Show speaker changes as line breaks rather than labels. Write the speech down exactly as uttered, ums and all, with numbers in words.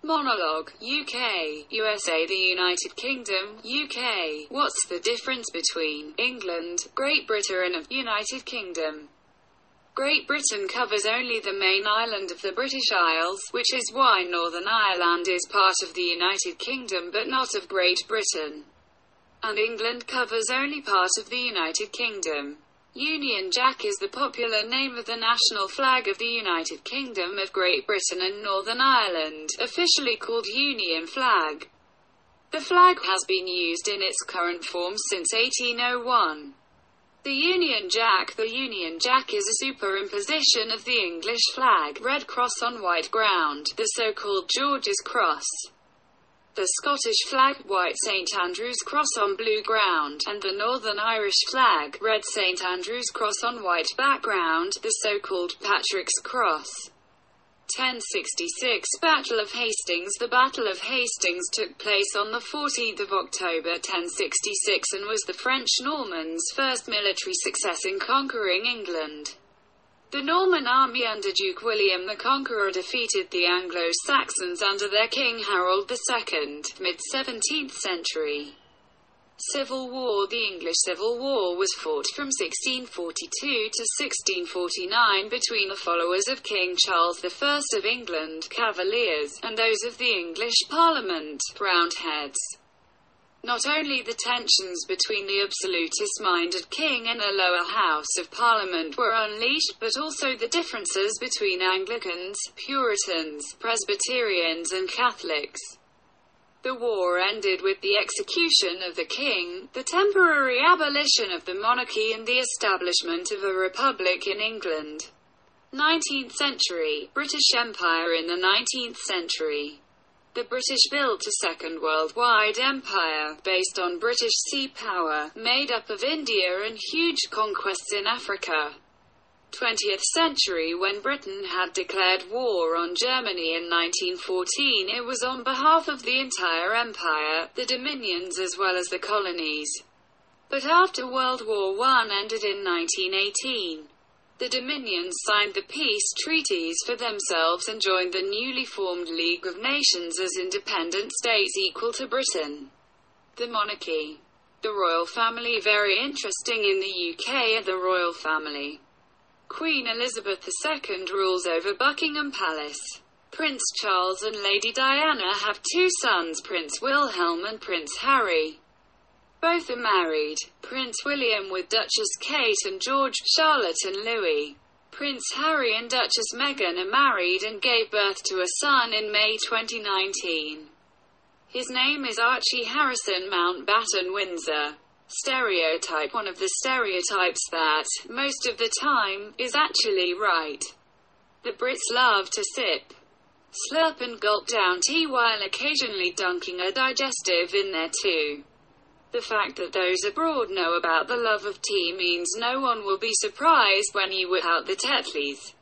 Monologue, U K, U S A. The United Kingdom, U K. What's the difference between England, Great Britain and United Kingdom? Great Britain covers only the main island of the British Isles, which is why Northern Ireland is part of the United Kingdom but not of Great Britain. And England covers only part of the United Kingdom. Union Jack is the popular name of the national flag of the United Kingdom of Great Britain and Northern Ireland, officially called Union Flag. The flag has been used in its current form since eighteen oh one. The Union Jack The Union Jack is a superimposition of the English flag, red cross on white ground, the so-called George's Cross. The Scottish flag, white Saint Andrew's cross on blue ground, and the Northern Irish flag, red Saint Andrew's cross on white background, the so-called Patrick's Cross. ten sixty-six Battle of Hastings. The Battle of Hastings took place on the fourteenth of October ten sixty-six and was the French Normans' first military success in conquering England. The Norman army under Duke William the Conqueror defeated the Anglo-Saxons under their king Harold the Second, mid-seventeenth century. Civil War. The English Civil War was fought from sixteen forty-two to sixteen forty-nine between the followers of King Charles the First of England, Cavaliers, and those of the English Parliament, Roundheads. Not only the tensions between the absolutist-minded king and the lower house of Parliament were unleashed, but also the differences between Anglicans, Puritans, Presbyterians and Catholics. The war ended with the execution of the king, the temporary abolition of the monarchy and the establishment of a republic in England. nineteenth century, British Empire. In the nineteenth century, the British built a second worldwide empire, based on British sea power, made up of India and huge conquests in Africa. twentieth century. When Britain had declared war on Germany in nineteen fourteen, it was on behalf of the entire empire, the dominions as well as the colonies. But after World War One ended in nineteen eighteen, the Dominions signed the peace treaties for themselves and joined the newly formed League of Nations as independent states equal to Britain. The monarchy. The royal family. Very interesting in the U K are the royal family. Queen Elizabeth the Second rules over Buckingham Palace. Prince Charles and Lady Diana have two sons, Prince Wilhelm and Prince Harry. Both are married. Prince William with Duchess Kate and George, Charlotte and Louis. Prince Harry and Duchess Meghan are married and gave birth to a son in May twenty nineteen. His name is Archie Harrison Mountbatten Windsor. Stereotype. One of the stereotypes that, most of the time, is actually right. The Brits love to sip, slurp and gulp down tea while occasionally dunking a digestive in there too. The fact that those abroad know about the love of tea means no one will be surprised when you whip out the Tetleys.